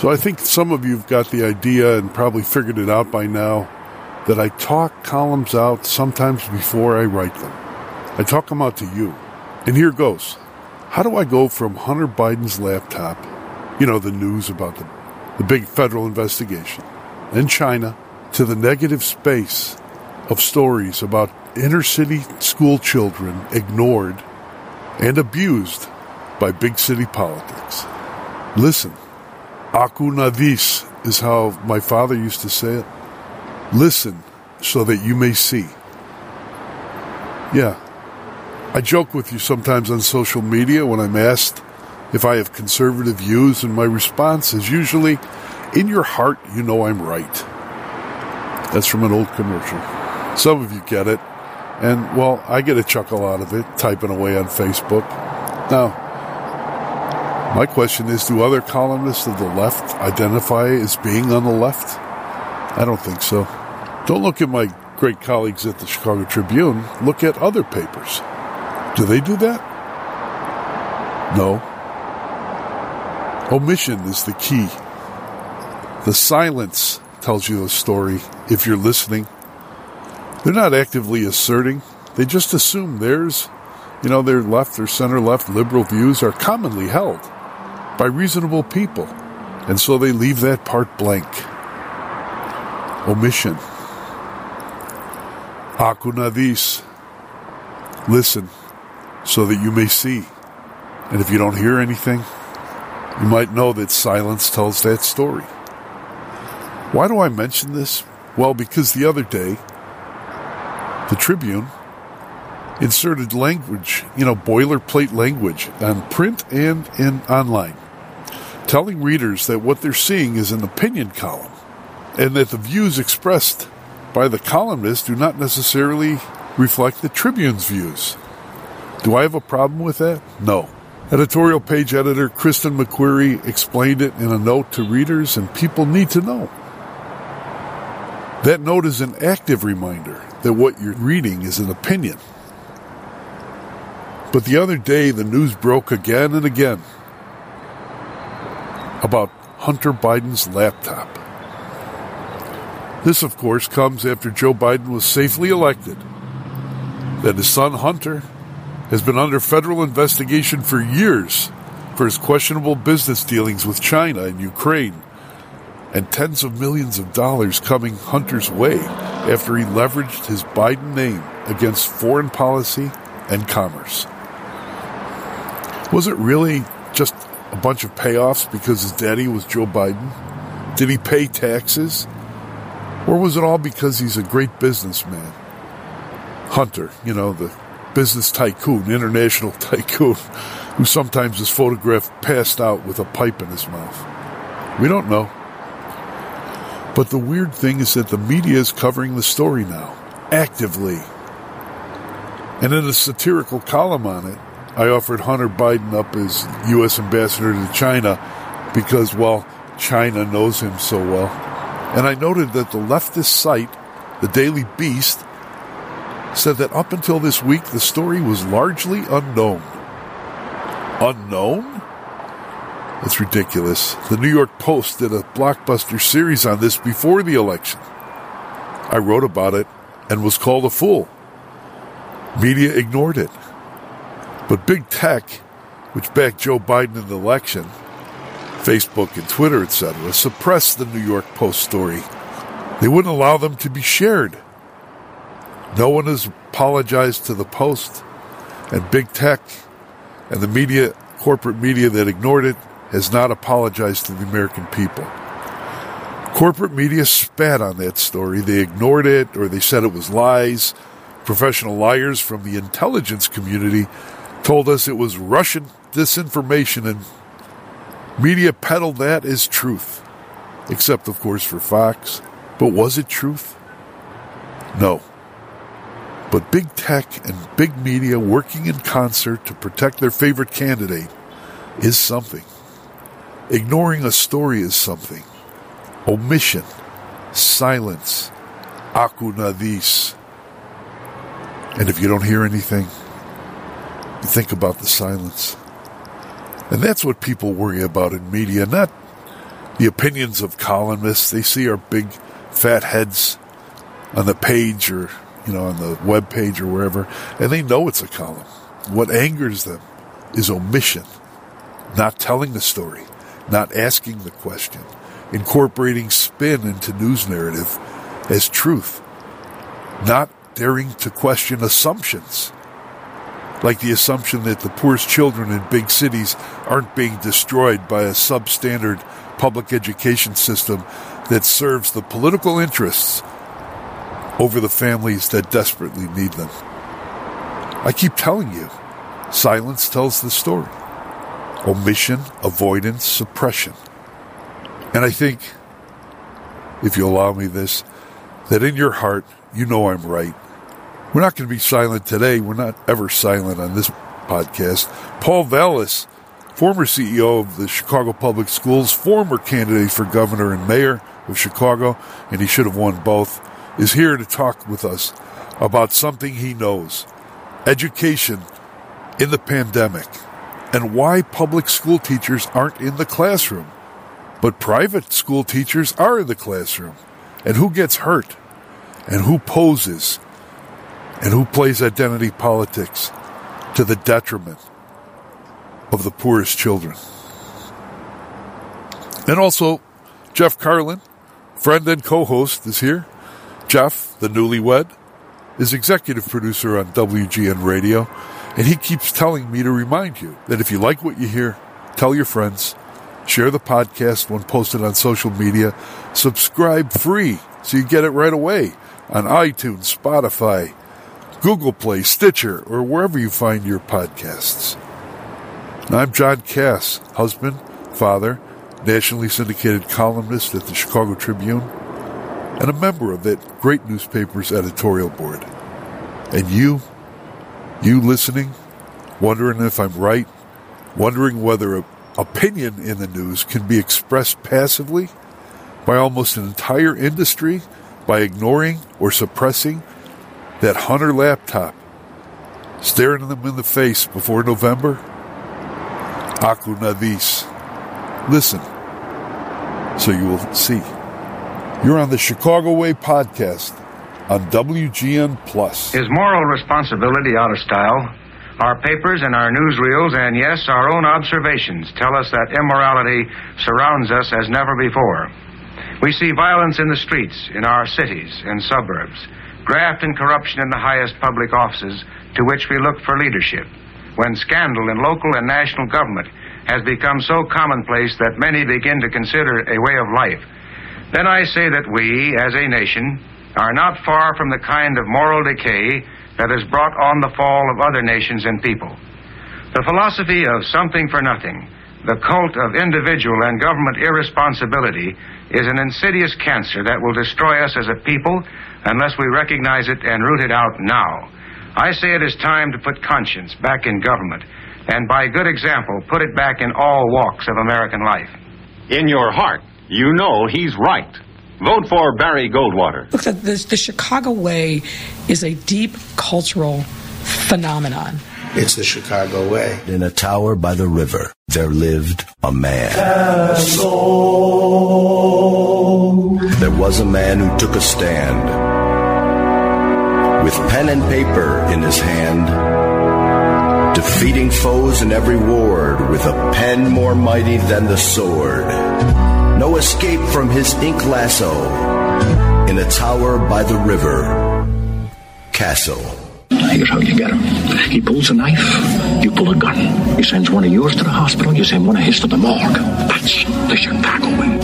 So I think some of you have got the idea and probably figured it out by now that I talk columns out sometimes before I write them. I talk them out to you. And here goes. How do I go from Hunter Biden's laptop, the news about the big federal investigation, and China, to the negative space of stories about inner-city school children ignored and abused by big city politics? Listen. Aku nadis is how my father used to say it. Listen so that you may see. Yeah. I joke with you sometimes on social media when I'm asked if I have conservative views, and my response is usually, in your heart, you know I'm right. That's from an old commercial. Some of you get it. And, well, I get a chuckle out of it, typing away on Facebook. Now, my question is, do other columnists of the left identify as being on the left? I don't think so. Don't look at my great colleagues at the Chicago Tribune. Look at other papers. Do they do that? No. Omission is the key. The silence tells you the story if you're listening. They're not actively asserting. They just assume their left or center-left liberal views are commonly held by reasonable people, and so they leave that part blank. Omission. Aku nadis. Listen so that you may see. And if you don't hear anything, you might know that silence tells that story. Why do I mention this? Well, because the other day, the Tribune inserted language, boilerplate language on print and online, telling readers that what they're seeing is an opinion column and that the views expressed by the columnist do not necessarily reflect the Tribune's views. Do I have a problem with that? No. Editorial page editor Kristen McQuarrie explained it in a note to readers, and people need to know. That note is an active reminder that what you're reading is an opinion. But the other day, the news broke again and again about Hunter Biden's laptop. This, of course, comes after Joe Biden was safely elected, that his son Hunter has been under federal investigation for years for his questionable business dealings with China and Ukraine, and tens of millions of dollars coming Hunter's way after he leveraged his Biden name against foreign policy and commerce. Was it really just a bunch of payoffs because his daddy was Joe Biden? Did he pay taxes? Or was it all because he's a great businessman? Hunter, the business tycoon, international tycoon, who sometimes is photographed passed out with a pipe in his mouth. We don't know. But the weird thing is that the media is covering the story now, actively. And in a satirical column on it, I offered Hunter Biden up as U.S. ambassador to China because, China knows him so well. And I noted that the leftist site, the Daily Beast, said that up until this week, the story was largely unknown. Unknown? That's ridiculous. The New York Post did a blockbuster series on this before the election. I wrote about it and was called a fool. Media ignored it. But big tech, which backed Joe Biden in the election, Facebook and Twitter, etc., suppressed the New York Post story. They wouldn't allow them to be shared. No one has apologized to the Post, and big tech and the media, corporate media that ignored it, has not apologized to the American people. Corporate media spat on that story. They ignored it, or they said it was lies. Professional liars from the intelligence community told us it was Russian disinformation, and media peddled that as truth. Except, of course, for Fox. But was it truth? No. But big tech and big media working in concert to protect their favorite candidate is something. Ignoring a story is something. Omission, silence, aku nadis. And if you don't hear anything, think about the silence. And that's what people worry about in media, not the opinions of columnists. They see our big fat heads on the page or, on the web page or wherever, and they know it's a column. What angers them is omission, not telling the story, not asking the question, incorporating spin into news narrative as truth, not daring to question assumptions, like the assumption that the poorest children in big cities aren't being destroyed by a substandard public education system that serves the political interests over the families that desperately need them. I keep telling you, silence tells the story. Omission, avoidance, suppression. And I think, if you allow me this, that in your heart, you know I'm right. We're not going to be silent today. We're not ever silent on this podcast. Paul Vallas, former CEO of the Chicago Public Schools, former candidate for governor and mayor of Chicago, and he should have won both, is here to talk with us about something he knows, education in the pandemic, and why public school teachers aren't in the classroom, but private school teachers are in the classroom, and who gets hurt, and who poses, and who plays identity politics to the detriment of the poorest children. And also, Jeff Carlin, friend and co-host, is here. Jeff, the newlywed, is executive producer on WGN Radio, and he keeps telling me to remind you that if you like what you hear, tell your friends, share the podcast when posted on social media, subscribe free so you get it right away on iTunes, Spotify, Google Play, Stitcher, or wherever you find your podcasts. I'm John Cass, husband, father, nationally syndicated columnist at the Chicago Tribune, and a member of that great newspaper's editorial board. And you listening, wondering if I'm right, wondering whether an opinion in the news can be expressed passively by almost an entire industry by ignoring or suppressing that Hunter laptop, staring them in the face before November? Aku Navis. Listen, so you will see. You're on the Chicago Way podcast on WGN+. Is moral responsibility out of style? Our papers and our newsreels, and yes, our own observations tell us that immorality surrounds us as never before. We see violence in the streets, in our cities and suburbs, graft and corruption in the highest public offices to which we look for leadership, when scandal in local and national government has become so commonplace that many begin to consider a way of life, then I say that we, as a nation, are not far from the kind of moral decay that has brought on the fall of other nations and people. The philosophy of something for nothing, the cult of individual and government irresponsibility, is an insidious cancer that will destroy us as a people unless we recognize it and root it out now. I say it is time to put conscience back in government, and by good example, put it back in all walks of American life. In your heart, you know he's right. Vote for Barry Goldwater. Look, the Chicago Way is a deep cultural phenomenon. It's the Chicago Way. In a tower by the river, there lived a man. Castle. There was a man who took a stand. With pen and paper in his hand, defeating foes in every ward with a pen more mighty than the sword. No escape from his ink lasso. In a tower by the river, Castle. Here's how you get him. He pulls a knife, you pull a gun. He sends one of yours to the hospital, you send one of his to the morgue. That's the Chicago way.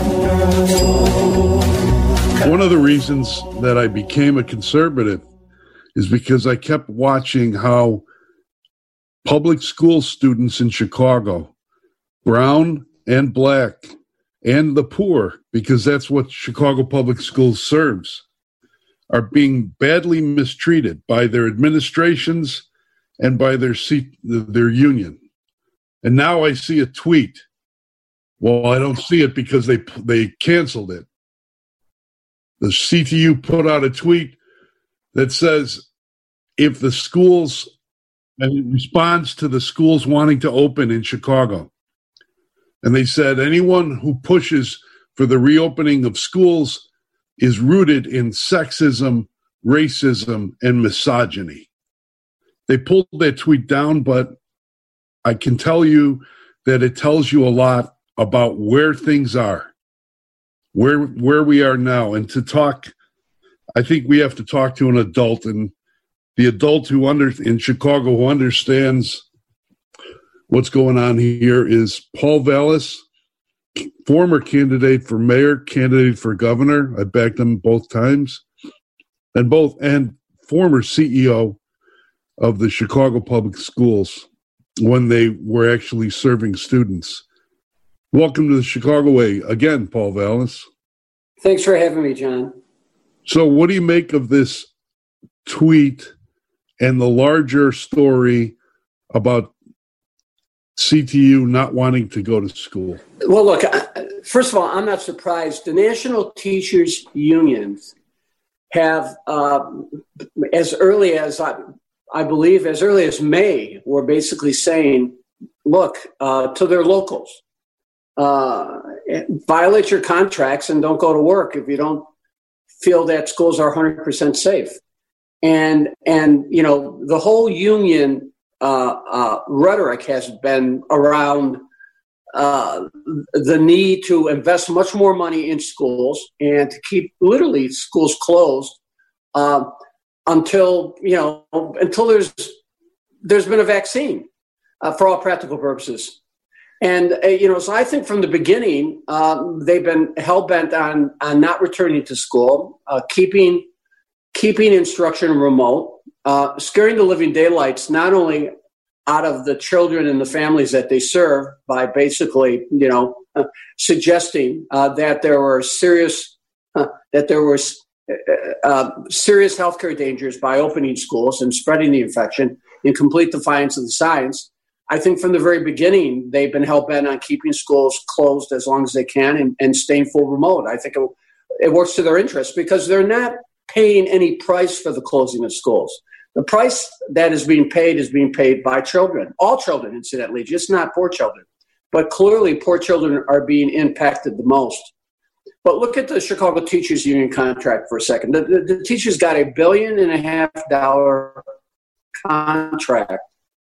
One of the reasons that I became a conservative is because I kept watching how public school students in Chicago, brown and black, and the poor, because that's what Chicago Public Schools serves, are being badly mistreated by their administrations and by their union. And now I see a tweet. Well, I don't see it because they canceled it. The CTU put out a tweet that says if the schools, and it responds to the schools wanting to open in Chicago. And they said anyone who pushes for the reopening of schools is rooted in sexism, racism, and misogyny. They pulled that tweet down, but I can tell you that it tells you a lot about where things are, where we are now. And to talk, I think we have to talk to an adult, and the adult in Chicago who understands what's going on here is Paul Vallas, former candidate for mayor, candidate for governor. I backed him both times, and former CEO of the Chicago Public Schools when they were actually serving students. Welcome to the Chicago Way again, Paul Vallas. Thanks for having me, John. So what do you make of this tweet and the larger story about CTU not wanting to go to school? Well, look, first of all, I'm not surprised. The National Teachers Unions have, as early as I believe, as early as May, were basically saying, look, to their locals, violate your contracts and don't go to work if you don't feel that schools are 100% safe. And you know, the whole union rhetoric has been around the need to invest much more money in schools and to keep literally schools closed until there's been a vaccine for all practical purposes. And so I think from the beginning they've been hell bent on not returning to school, keeping instruction remote, scaring the living daylights not only out of the children and the families that they serve by basically, suggesting that there were serious healthcare dangers by opening schools and spreading the infection in complete defiance of the science. I think from the very beginning, they've been hell-bent on keeping schools closed as long as they can and staying full remote. I think it works to their interest because they're not paying any price for the closing of schools. The price that is being paid by children, all children, incidentally, just not poor children. But clearly, poor children are being impacted the most. But look at the Chicago Teachers Union contract for a second. The teachers got $1.5 billion contract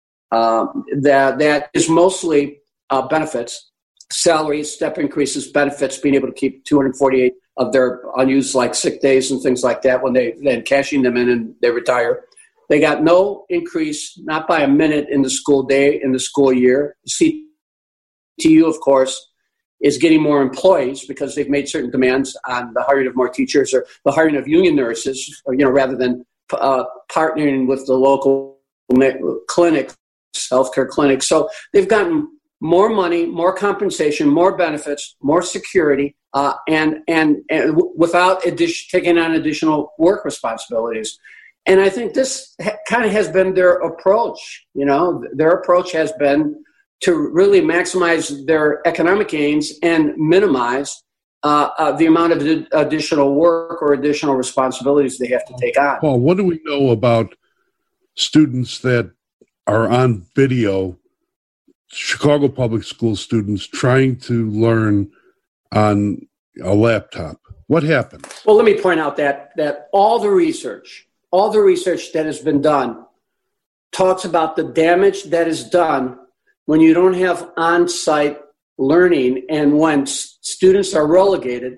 that is mostly benefits, salaries, step increases, benefits, being able to keep 248 of their unused like sick days and things like that when they then cashing them in and they retire. They got no increase, not by a minute in the school day, in the school year. CTU, of course, is getting more employees because they've made certain demands on the hiring of more teachers or the hiring of union nurses, or, rather than partnering with the local clinics, healthcare clinics. So they've gotten more money, more compensation, more benefits, more security, and without taking on additional work responsibilities. And I think this kind of has been their approach. Their approach has been to really maximize their economic gains and minimize the amount of additional work or additional responsibilities they have to take on. Paul, what do we know about students that are on video, Chicago Public School students trying to learn on a laptop? What happens? Well, let me point out that all the research that has been done talks about the damage that is done when you don't have on-site learning and when students are relegated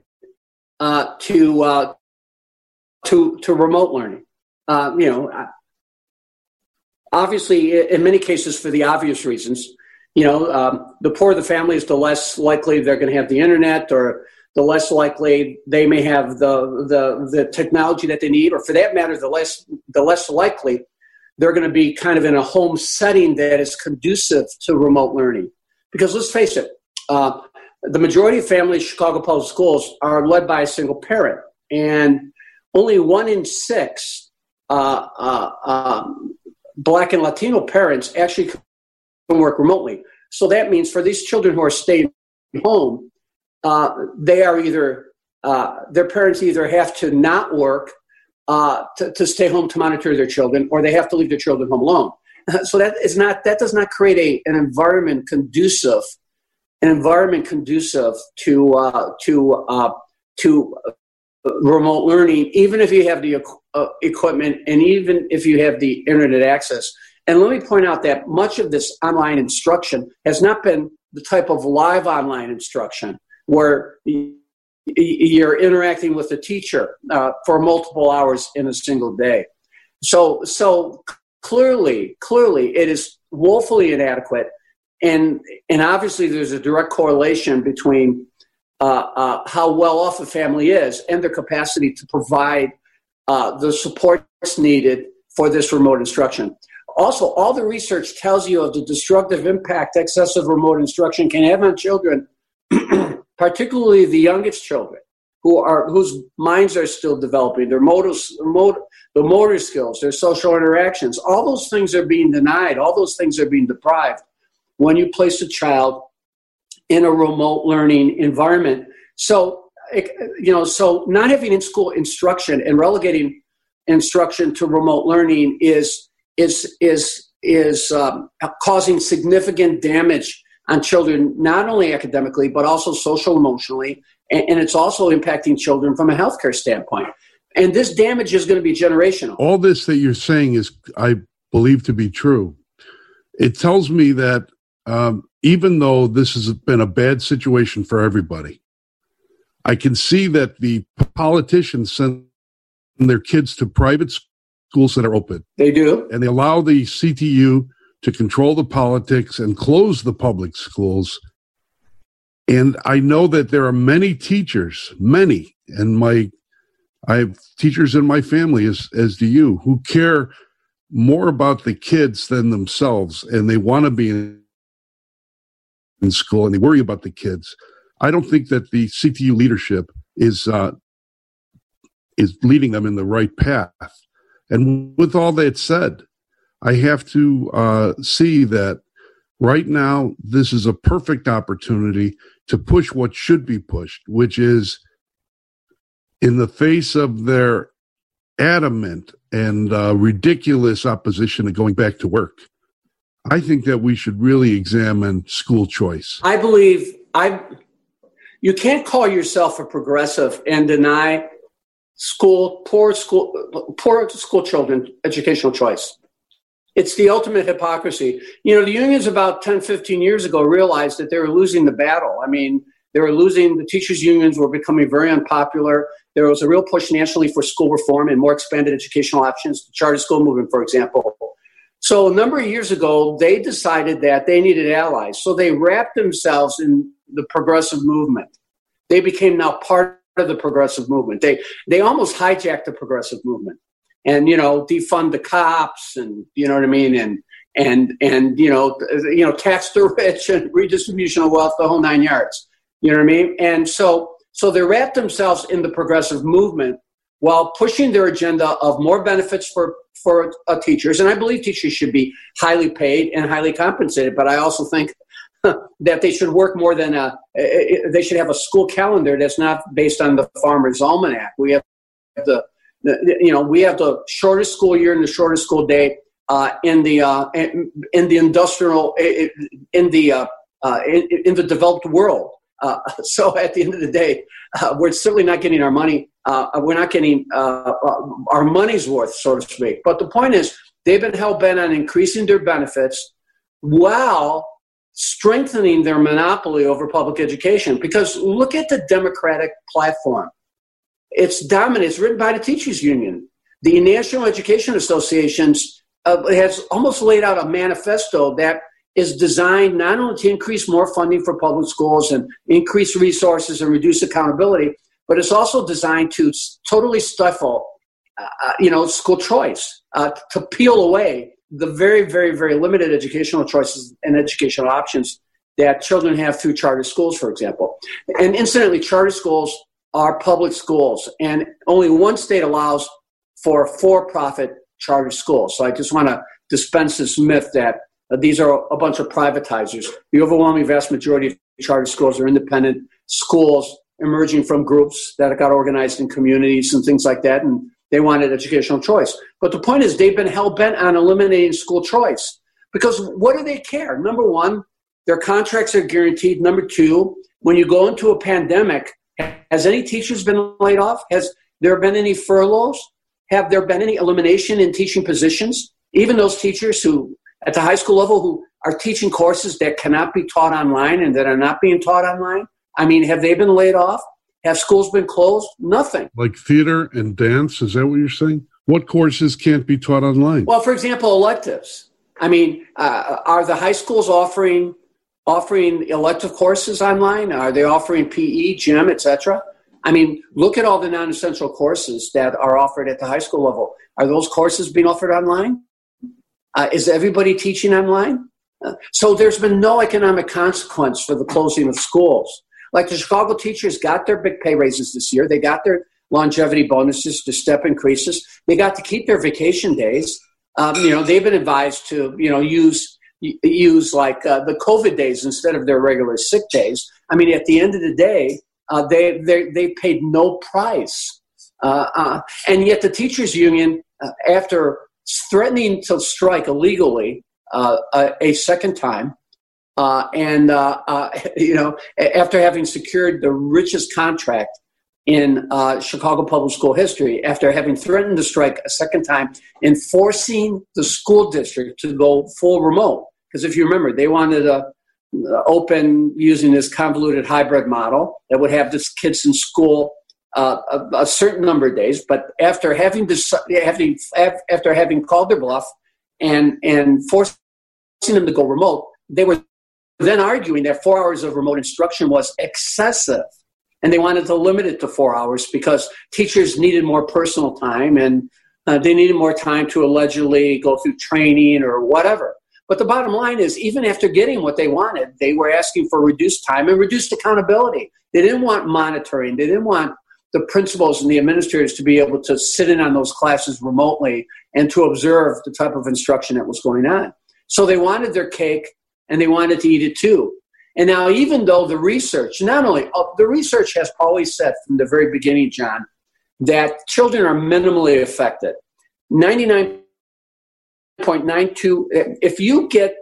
to remote learning. Obviously, in many cases, for the obvious reasons, the poorer the family is, the less likely they're going to have the internet, or the less likely they may have the technology that they need, or for that matter, the less likely they're going to be kind of in a home setting that is conducive to remote learning. Because let's face it, the majority of families in Chicago Public Schools are led by a single parent, and only 1 in 6 Black and Latino parents actually can work remotely. So that means for these children who are staying home, they are either their parents either have to not work to stay home to monitor their children, or they have to leave their children home alone. So that does not create an environment conducive an environment conducive to remote learning, even if you have the equipment and even if you have the internet access. And let me point out that much of this online instruction has not been the type of live online instruction where you're interacting with the teacher for multiple hours in a single day. So clearly, it is woefully inadequate, and obviously there's a direct correlation between how well off a family is and their capacity to provide the supports needed for this remote instruction. Also, all the research tells you of the destructive impact excessive remote instruction can have on children, particularly the youngest children, whose minds are still developing, their motor skills, their social interactions. All those things are being denied. All those things are being deprived when you place a child in a remote learning environment. So not having in-school instruction and relegating instruction to remote learning is causing significant damage on children, not only academically, but also social, emotionally, and it's also impacting children from a healthcare standpoint. And this damage is going to be generational. All this that you're saying is, I believe, to be true. It tells me that even though this has been a bad situation for everybody, I can see that the politicians send their kids to private schools that are open. They do. And they allow the CTU to control the politics and close the public schools. And I know that there are many teachers, and I have teachers in my family, as do you, who care more about the kids than themselves, and they want to be in school, and they worry about the kids. I don't think that the CTU leadership is leading them in the right path. And with all that said, I have to see that right now this is a perfect opportunity to push what should be pushed, which is, in the face of their adamant and ridiculous opposition to going back to work, I think that we should really examine school choice. I believe you can't call yourself a progressive and deny poor school children educational choice. It's the ultimate hypocrisy. The unions about 10, 15 years ago realized that they were losing the battle. I mean, they were losing. The teachers' unions were becoming very unpopular. There was a real push nationally for school reform and more expanded educational options, the charter school movement, for example. So a number of years ago, they decided that they needed allies. So they wrapped themselves in the progressive movement. They became now part of the progressive movement. They almost hijacked the progressive movement. And, defund the cops and, you know what I mean? And tax the rich and redistribution of wealth, the whole 9 yards. You know what I mean? And so they wrapped themselves in the progressive movement while pushing their agenda of more benefits for teachers. And I believe teachers should be highly paid and highly compensated. But I also think that they should work more than they should have a school calendar that's not based on the Farmer's Almanac. We have we have the shortest school year and the shortest school day in the developed world. So at the end of the day, we're certainly not getting our money. We're not getting our money's worth, so to speak. But the point is, they've been hell bent on increasing their benefits while strengthening their monopoly over public education. Because look at the Democratic platform. It's dominant. It's written by the teachers union. The National Education Associations has almost laid out a manifesto that is designed not only to increase more funding for public schools and increase resources and reduce accountability, but it's also designed to totally stifle, school choice, to peel away the very, very, very limited educational choices and educational options that children have through charter schools, for example. And incidentally, charter schools are public schools, and only one state allows for for-profit charter schools. So I just want to dispense this myth that these are a bunch of privatizers. The overwhelming vast majority of charter schools are independent schools emerging from groups that got organized in communities and things like that, and they wanted educational choice. But the point is, they've been hell-bent on eliminating school choice because what do they care? Number one, their contracts are guaranteed. Number two, when you go into a pandemic, has any teachers been laid off? Has there been any furloughs? Have there been any elimination in teaching positions? Even those teachers who, at the high school level, who are teaching courses that cannot be taught online and that are not being taught online? I mean, have they been laid off? Have schools been closed? Nothing. Like theater and dance, is that what you're saying? What courses can't be taught online? Well, for example, electives. I mean, are the high schools offering elective courses online? Are they offering PE, gym, etc.? I mean, look at all the non-essential courses that are offered at the high school level. Are those courses being offered online? Is everybody teaching online? So there's been no economic consequence for the closing of schools. Like the Chicago teachers got their big pay raises this year. They got their longevity bonuses, the step increases. They got to keep their vacation days. They've been advised to, use like the COVID days instead of their regular sick days. I mean, at the end of the day, they paid no price. And yet the teachers union, after threatening to strike illegally a second time, after having secured the richest contract in Chicago public school history, after having threatened to strike a second time, and forcing the school district to go full remote. Because if you remember, they wanted to open using this convoluted hybrid model that would have the kids in school a certain number of days. But after having called their bluff and forcing them to go remote, they were then arguing that 4 hours of remote instruction was excessive. And they wanted to limit it to 4 hours because teachers needed more personal time and they needed more time to allegedly go through training or whatever. But the bottom line is, even after getting what they wanted, they were asking for reduced time and reduced accountability. They didn't want monitoring. They didn't want the principals and the administrators to be able to sit in on those classes remotely and to observe the type of instruction that was going on. So they wanted their cake and they wanted to eat it too. And now, even though the research, the research has always said from the very beginning, John, that children are minimally affected. 99.92, if you get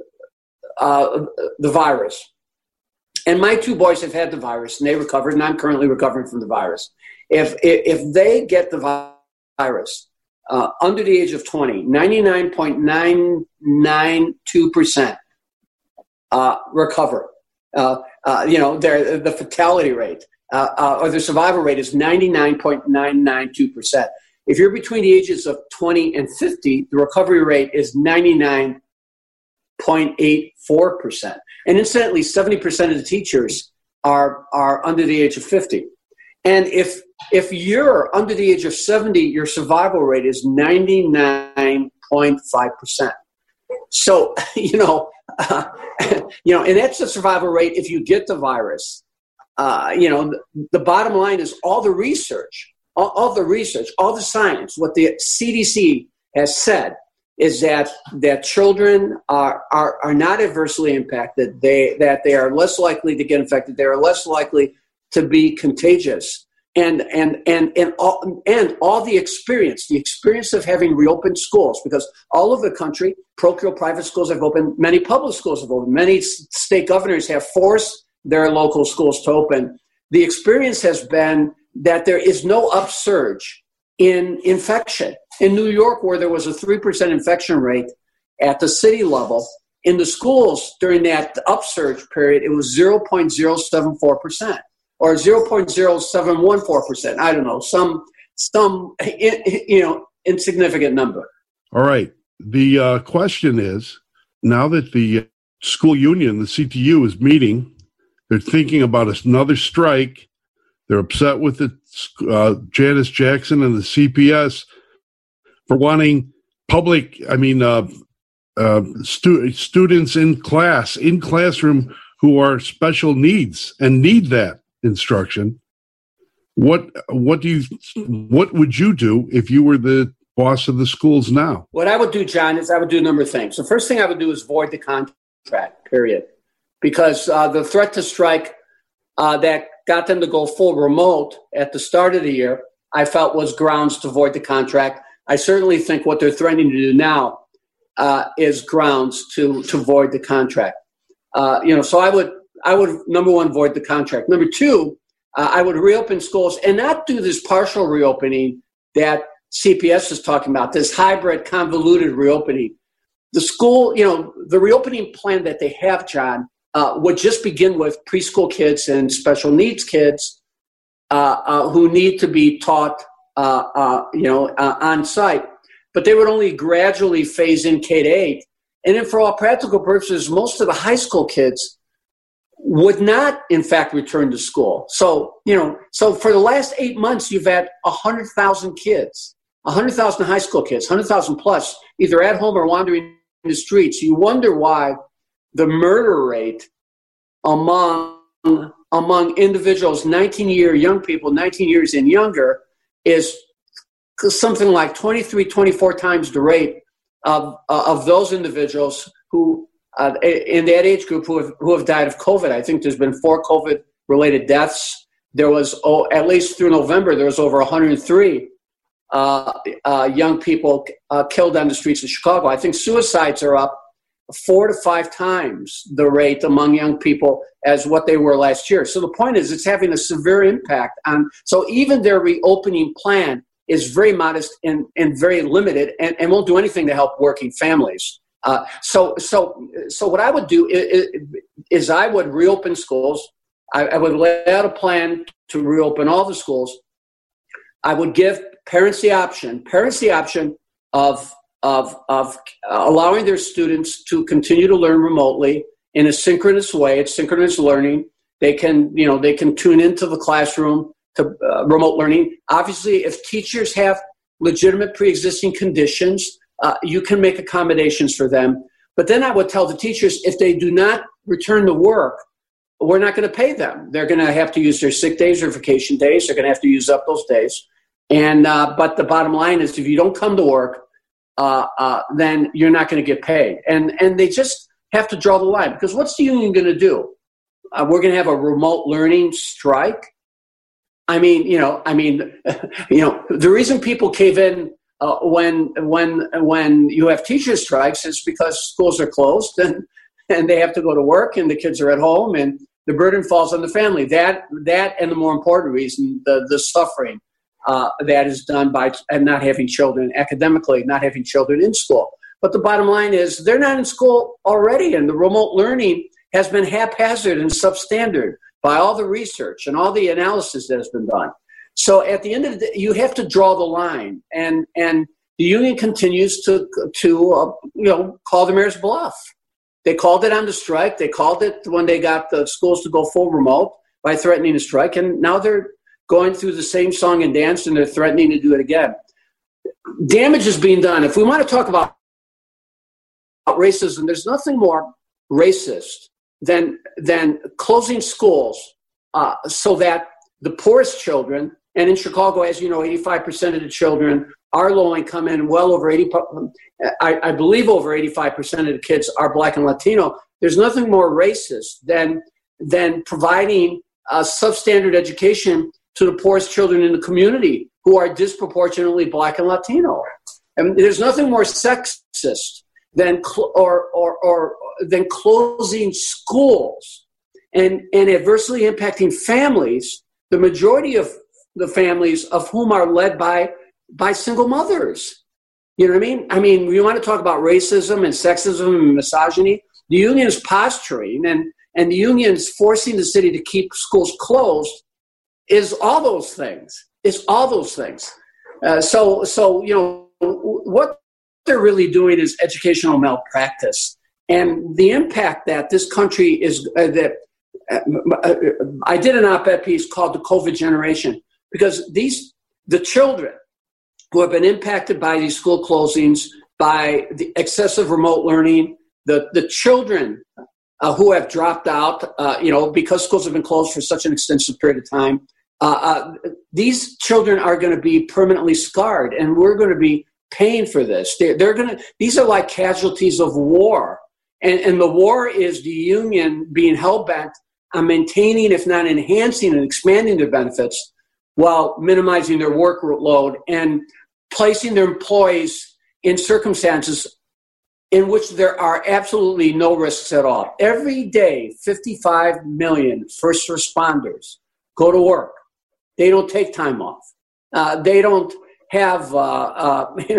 the virus, and my two boys have had the virus and they recovered, and I'm currently recovering from the virus. If they get the virus under the age of 20, 99.992% recover. The fatality rate or the survival rate is 99.992%. If you're between the ages of 20 and 50, the recovery rate is 99.84%. And incidentally, 70% of the teachers are under the age of 50. And if you're under the age of 70, your survival rate is 99.5%. So, and that's the survival rate if you get the virus. The bottom line is all the research, all the science, what the CDC has said is that children are not adversely impacted. That they are less likely to get infected. They are less likely to be contagious. And all the experience of having reopened schools, because all over the country, parochial private schools have opened, many public schools have opened, many state governors have forced their local schools to open. The experience has been that there is no upsurge in infection. In New York, where there was a 3% infection rate at the city level, in the schools during that upsurge period, it was 0.074%. Or 0.0714%. I don't know, some insignificant number. All right. The question is, now that the school union, the CTU, is meeting, they're thinking about another strike. They're upset with the Janice Jackson and the CPS for wanting students in classroom who are special needs and need that instruction. What would you do if you were the boss of the schools now? What I would do, John, is I would do a number of things. The first thing I would do is void the contract, period. Because the threat to strike that got them to go full remote at the start of the year, I felt was grounds to void the contract. I certainly think what they're threatening to do now is grounds to void the contract. So I would number one, void the contract. Number two, I would reopen schools and not do this partial reopening that CPS is talking about, this hybrid convoluted reopening. The school, the reopening plan that they have, John, would just begin with preschool kids and special needs kids who need to be taught, on site. But they would only gradually phase in K-8. And then for all practical purposes, most of the high school kids would not, in fact, return to school. So, so for the last 8 months, you've had 100,000 kids, 100,000 high school kids, 100,000 plus, either at home or wandering in the streets. You wonder why the murder rate among individuals, 19-year young people, 19 years and younger, is something like 23, 24 times the rate of those individuals who, in that age group, who have died of COVID. I think there's been 4 COVID-related deaths. There was, at least through November, there was over 103 young people killed on the streets of Chicago. I think suicides are up 4 to 5 times the rate among young people as what they were last year. So the point is, it's having a severe impact on. So even their reopening plan is very modest and very limited, and won't do anything to help working families. So what I would do is I would reopen schools. I would lay out a plan to reopen all the schools. I would give parents the option of allowing their students to continue to learn remotely in a synchronous way. It's synchronous learning. They can tune into the classroom to remote learning. Obviously, if teachers have legitimate pre-existing conditions, you can make accommodations for them. But then I would tell the teachers, if they do not return to work, we're not going to pay them. They're going to have to use their sick days or vacation days. They're going to have to use up those days. And but the bottom line is, if you don't come to work, then you're not going to get paid. And they just have to draw the line, because what's the union going to do? We're going to have a remote learning strike. The reason people cave in when you have teacher strikes is because schools are closed and they have to go to work and the kids are at home and the burden falls on the family. That and the more important reason, the suffering that is done by not having children academically, not having children in school. But the bottom line is, they're not in school already, and the remote learning has been haphazard and substandard by all the research and all the analysis that has been done. So at the end of the day, you have to draw the line, and the union continues to call the mayor's bluff. They called it on the strike. They called it when they got the schools to go full remote by threatening to strike, and now they're going through the same song and dance, and they're threatening to do it again. Damage is being done. If we want to talk about racism, there's nothing more racist than closing schools so that the poorest children, and in Chicago, as you know, 85% of the children are low income, and well over 80%, I believe over 85% of the kids are Black and Latino. There's nothing more racist than providing a substandard education to the poorest children in the community who are disproportionately Black and Latino. And there's nothing more sexist than closing schools and adversely impacting families, the majority of the families of whom are led by single mothers. You know what I mean? I mean, we want to talk about racism and sexism and misogyny. The union's posturing and the union's forcing the city to keep schools closed is all those things. It's all those things. So what they're really doing is educational malpractice, and the impact that this country is. I did an op-ed piece called "The COVID Generation," because the children who have been impacted by these school closings, by the excessive remote learning, the children who have dropped out, because schools have been closed for such an extensive period of time. These children are going to be permanently scarred, and we're going to be paying for this. These are like casualties of war, and the war is the union being hell-bent on maintaining, if not enhancing and expanding their benefits, while minimizing their workload and placing their employees in circumstances in which there are absolutely no risks at all. Every day, 55 million first responders go to work. They don't take time off. They don't have, they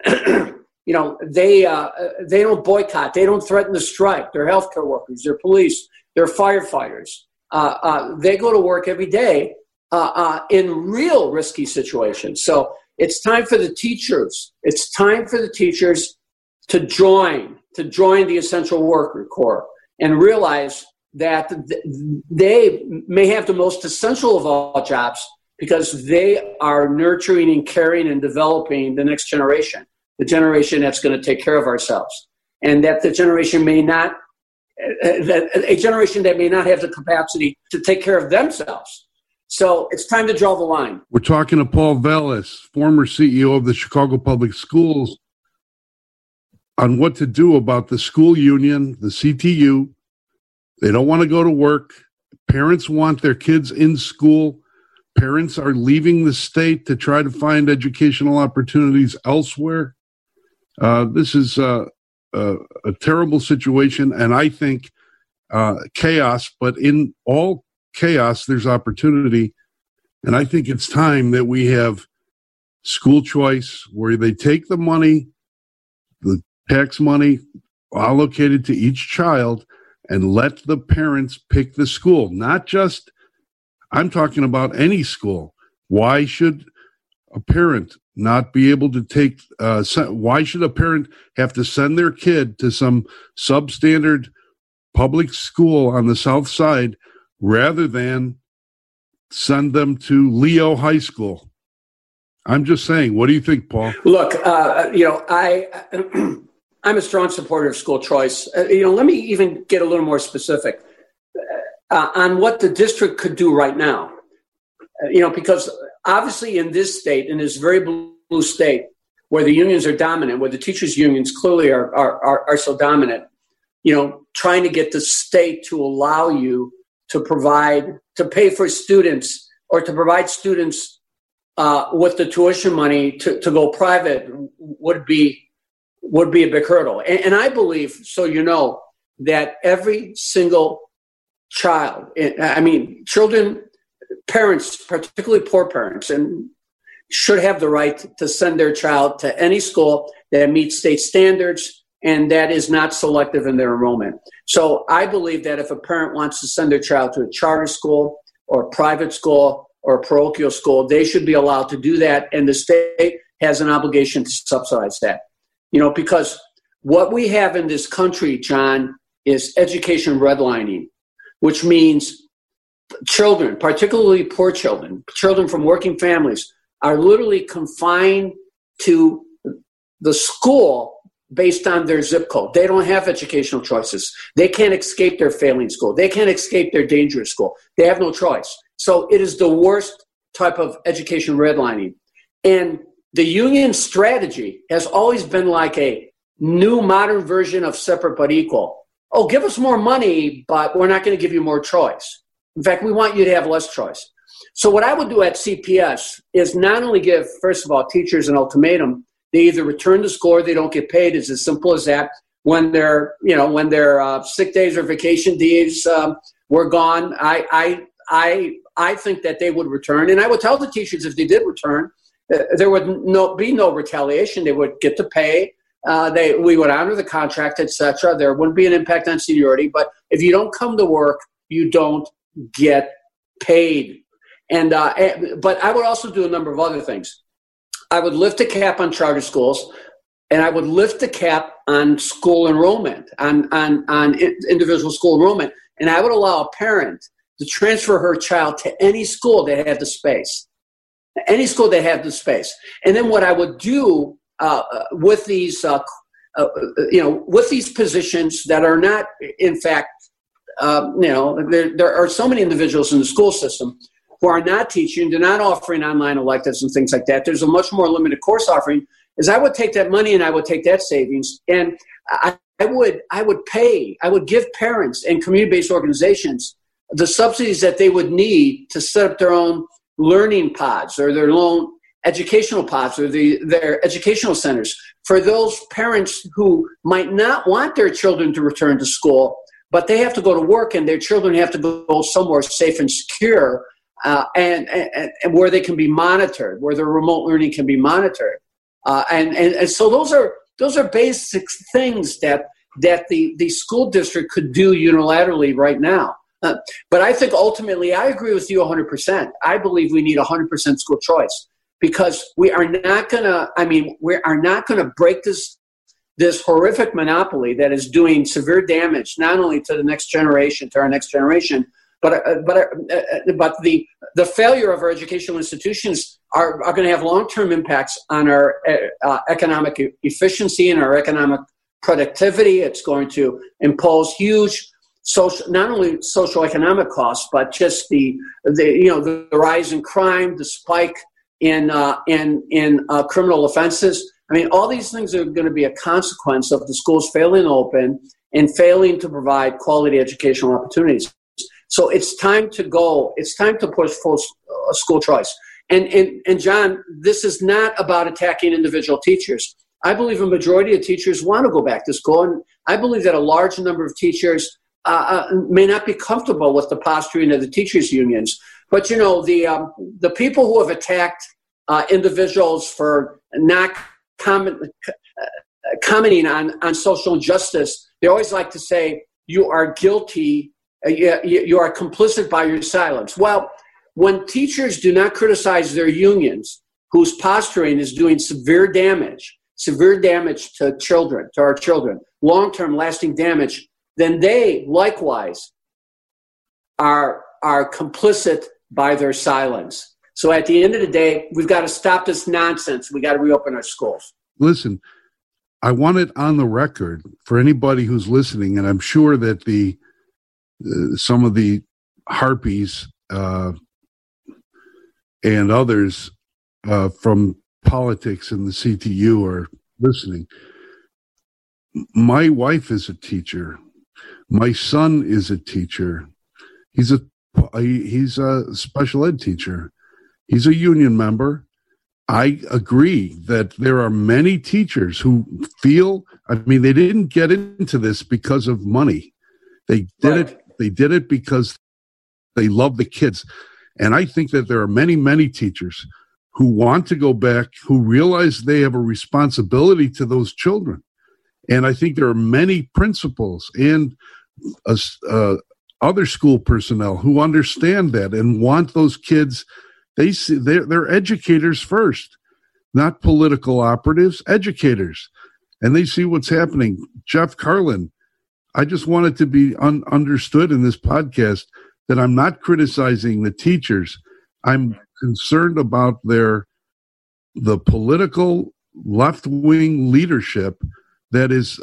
don't boycott. They don't threaten to strike. They're healthcare workers. They're police. They're firefighters. They go to work every day in real risky situations. So it's time for the teachers. It's time for the teachers to join the essential worker corps and realize that they may have the most essential of all jobs because they are nurturing and caring and developing the next generation, the generation that's going to take care of ourselves. And that the generation may not, a generation that may not have the capacity to take care of themselves. So it's time to draw the line. We're talking to Paul Vallas, former CEO of the Chicago Public Schools, on what to do about the school union, the CTU. They don't want to go to work. Parents want their kids in school. Parents are leaving the state to try to find educational opportunities elsewhere. This is a terrible situation, and I think chaos, but in all chaos, there's opportunity. And I think it's time that we have school choice where they take the money, the tax money allocated to each child, and let the parents pick the school. Not just, I'm talking about any school. Why should a parent not be able to take, why should a parent have to send their kid to some substandard public school on the South Side rather than send them to Leo High School? I'm just saying, what do you think, Paul? Look, I'm a strong supporter of school choice. Let me even get a little more specific on what the district could do right now. Because obviously in this state, in this very blue state, where the unions are dominant, where the teachers' unions clearly are so dominant, trying to get the state to allow you to pay for students or to provide students with the tuition money to go private would be a big hurdle. And I believe, that every single child, children, parents, particularly poor parents, and should have the right to send their child to any school that meets state standards and that is not selective in their enrollment. So I believe that if a parent wants to send their child to a charter school or a private school or a parochial school, they should be allowed to do that, and the state has an obligation to subsidize that. Because what we have in this country, John, is education redlining, which means children, particularly poor children from working families, are literally confined to the school based on their zip code. They don't have educational choices. They can't escape their failing school. They can't escape their dangerous school. They have no choice. So it is the worst type of education redlining. And the union strategy has always been like a new modern version of separate but equal. Oh, give us more money, but we're not going to give you more choice. In fact, we want you to have less choice. So what I would do at CPS is not only give, first of all, teachers an ultimatum. They either return to school or they don't get paid. It's as simple as that. When their sick days or vacation days were gone, I think that they would return. And I would tell the teachers if they did return, there would be no retaliation. They would get to pay. We would honor the contract, etc. There wouldn't be an impact on seniority. But if you don't come to work, you don't get paid. But I would also do a number of other things. I would lift the cap on charter schools, and I would lift the cap on school enrollment, on individual school enrollment, and I would allow a parent to transfer her child to any school that had the space. Any school that had the space. And then what I would do with these positions that are not, in fact, there are so many individuals in the school system who are not teaching, they're not offering online electives and things like that. There's a much more limited course offering. Is I would take that money and I would take that savings, and I would give parents and community-based organizations the subsidies that they would need to set up their own learning pods or their own educational pods or their educational centers. For those parents who might not want their children to return to school, but they have to go to work and their children have to go somewhere safe and secure, and where they can be monitored, where their remote learning can be monitored. And so those are basic things that the school district could do unilaterally right now. But I think ultimately, I agree with you 100%. I believe we need 100% school choice, because we are not going to break this horrific monopoly that is doing severe damage, not only to the next generation, to our next generation, but the failure of our educational institutions are going to have long-term impacts on our economic efficiency and our economic productivity. It's going to impose huge not only social economic costs, but just the rise in crime, the spike in criminal offenses. I mean, all these things are going to be a consequence of the schools failing to open and failing to provide quality educational opportunities. So it's time to go. It's time to push full school choice. And John, this is not about attacking individual teachers. I believe a majority of teachers want to go back to school, and I believe that a large number of teachers may not be comfortable with the posturing of the teachers' unions. But the people who have attacked individuals for not commenting on social injustice, they always like to say, you are guilty, you are complicit by your silence. Well, when teachers do not criticize their unions, whose posturing is doing severe damage to children, to our children, long-term lasting damage, then they likewise are complicit by their silence. So at the end of the day, we've got to stop this nonsense. We got to reopen our schools. Listen, I want it on the record for anybody who's listening, and I'm sure that some of the harpies and others from politics in the CTU are listening. My wife is a teacher. My son is a teacher. He's a special ed teacher. He's a union member. I agree that there are many teachers who feel, they didn't get into this because of money. They did it because they love the kids. And I think that there are many, many teachers who want to go back, who realize they have a responsibility to those children. And I think there are many principals and other school personnel who understand that and want those kids. They're educators first, not political operatives, educators. And they see what's happening. Jeff Carlin, I just want it to be understood in this podcast that I'm not criticizing the teachers. I'm concerned about the political left-wing leadership that is,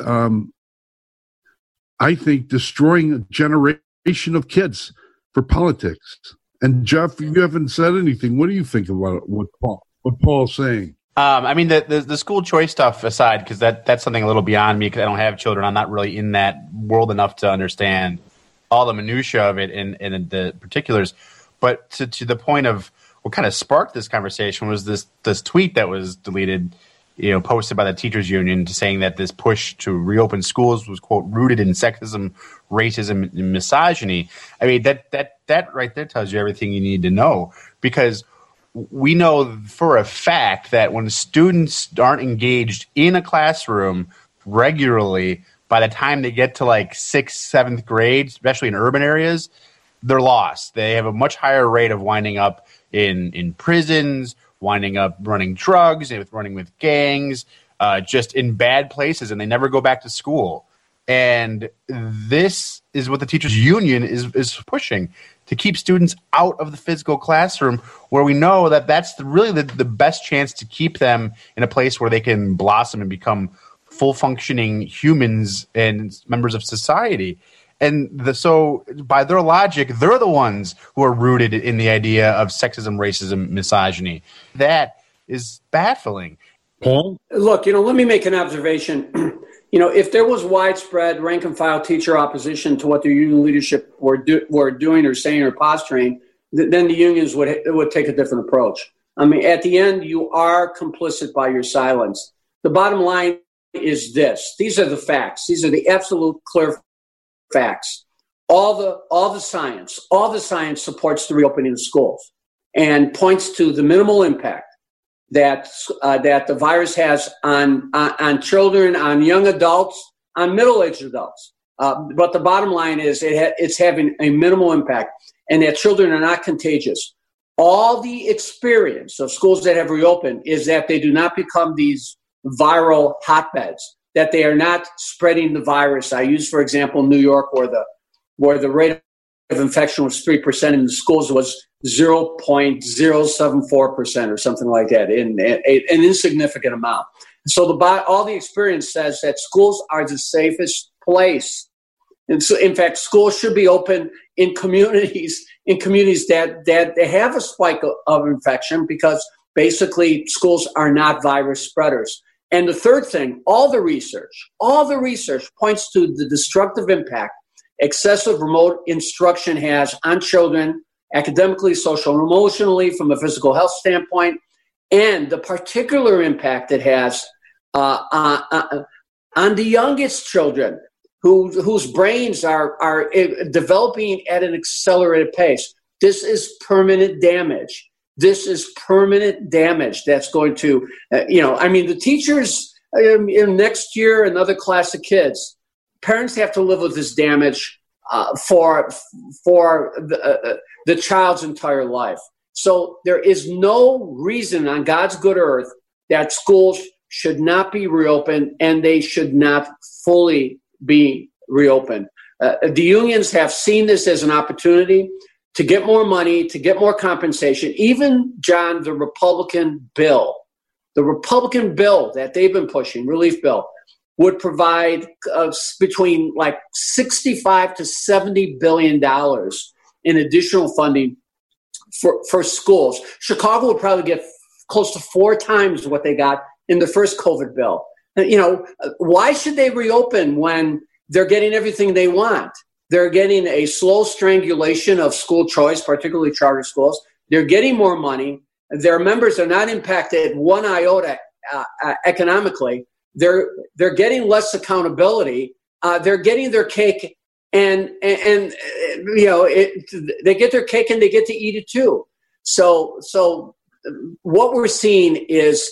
I think, destroying a generation of kids for politics. And Jeff, you haven't said anything. What do you think about what Paul's saying? The school choice stuff aside, because that's something a little beyond me, because I don't have children. I'm not really in that world enough to understand all the minutia of it and the particulars. But to the point of what kind of sparked this conversation was this tweet that was deleted, posted by the teachers union, saying that this push to reopen schools was, quote, rooted in sexism, racism, and misogyny. That right there tells you everything you need to know, because we know for a fact that when students aren't engaged in a classroom regularly, by the time they get to like 6th, 7th grade, especially in urban areas, they're lost. They have a much higher rate of winding up in prisons, winding up running drugs, running with gangs, just in bad places, and they never go back to school. And this is what the teachers union is pushing, to keep students out of the physical classroom, where we know that that's really the best chance to keep them in a place where they can blossom and become full functioning humans and members of society. And so by their logic, they're the ones who are rooted in the idea of sexism, racism, misogyny. That is baffling. Paul? Look, let me make an observation. If there was widespread rank and file teacher opposition to what the union leadership were doing or saying or posturing, then the unions would take a different approach. I mean, at the end, you are complicit by your silence. The bottom line is this. These are the facts. These are the absolute clear facts. All the science supports the reopening of schools and points to the minimal impact that the virus has on children, on young adults, on middle-aged adults. But the bottom line is it's having a minimal impact, and that children are not contagious. All the experience of schools that have reopened is that they do not become these viral hotbeds, that they are not spreading the virus. I use, for example, New York, where the rate of infection was 3%, and the schools was 0.074% or something like that, in an insignificant amount. So all the experience says that schools are the safest place. And so, in fact, schools should be open in communities that they have a spike of infection, because basically schools are not virus spreaders. And the third thing, all the research points to the destructive impact excessive remote instruction has on children, academically, social, and emotionally, from a physical health standpoint, and the particular impact it has on the youngest children, whose brains are developing at an accelerated pace. This is permanent damage. This is permanent damage that's going to, the teachers, in next year, another class of kids, parents have to live with this damage for the child's entire life. So there is no reason on God's good earth that schools should not be reopened, and they should not fully be reopened. The unions have seen this as an opportunity to get more money, to get more compensation. Even, John, the Republican bill that they've been pushing, relief bill, would provide between like $65 to $70 billion in additional funding for schools. Chicago would probably get close to 4 times what they got in the first COVID bill. Why should they reopen when they're getting everything they want? They're getting a slow strangulation of school choice, particularly charter schools. They're getting more money. Their members are not impacted one iota economically. They're getting less accountability. They're getting their cake, and they get their cake and they get to eat it too. So what we're seeing is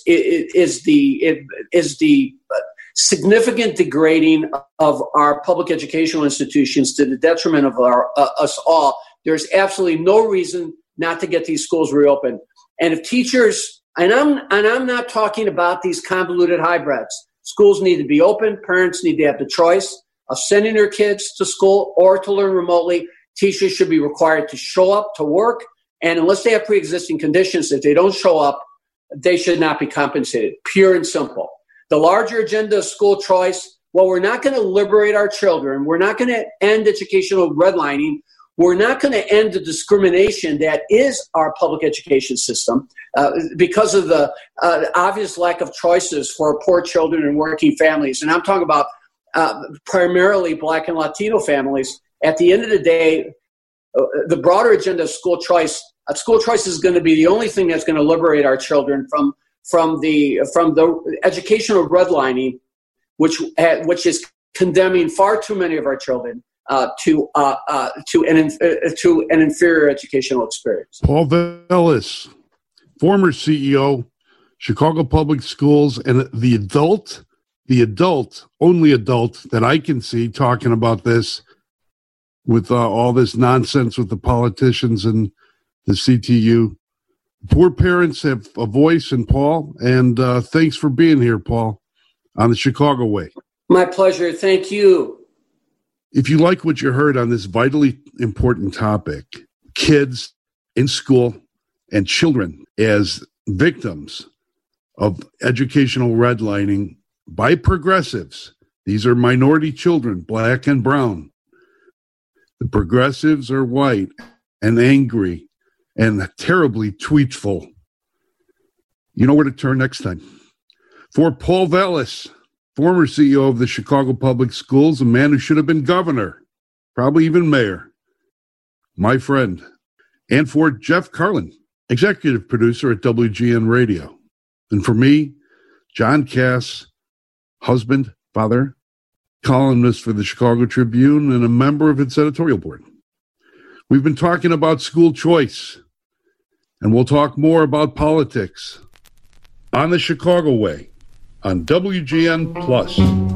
the significant degrading of our public educational institutions to the detriment of us all. There's absolutely no reason not to get these schools reopened. And if teachers, and I'm not talking about these convoluted hybrids. Schools need to be open. Parents need to have the choice of sending their kids to school or to learn remotely. Teachers should be required to show up to work. And unless they have pre-existing conditions, if they don't show up, they should not be compensated. Pure and simple. The larger agenda of school choice, well, we're not going to liberate our children. We're not going to end educational redlining. We're not going to end the discrimination that is our public education system because of the obvious lack of choices for poor children and working families. And I'm talking about primarily Black and Latino families. At the end of the day, the broader agenda of school choice is going to be the only thing that's going to liberate our children from the educational redlining, which is condemning far too many of our children to an inferior educational experience. Paul Velas, former CEO, Chicago Public Schools, and the only adult that I can see talking about this with all this nonsense with the politicians and the CTU. Poor parents have a voice in Paul, and thanks for being here, Paul, on the Chicago Way. My pleasure. Thank you. If you like what you heard on this vitally important topic, kids in school and children as victims of educational redlining by progressives, these are minority children, Black and brown. The progressives are white and angry and terribly tweetful. You know where to turn next time. For Paul Velas, former CEO of the Chicago Public Schools, a man who should have been governor, probably even mayor, my friend. And for Jeff Carlin, executive producer at WGN Radio. And for me, John Cass, husband, father, columnist for the Chicago Tribune, and a member of its editorial board. We've been talking about school choice, and we'll talk more about politics on the Chicago Way on WGN Plus.